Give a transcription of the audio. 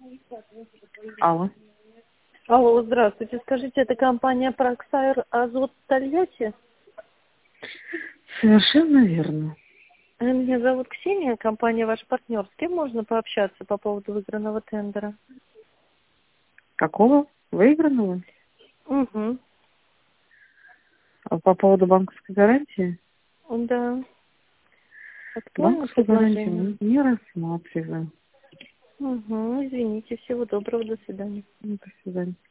Алло. Алло, здравствуйте. Скажите, это компания Проксайр Азот Тольятти? Совершенно верно. Меня зовут Ксения, компания ваш партнер. С кем можно пообщаться по поводу выигранного тендера? Какого? Выигранного? Угу. А по поводу банковской гарантии? Да. Актуально Банковскую гарантию предложение? мы не рассматриваем. Угу. Извините. Всего доброго. До свидания. До свидания.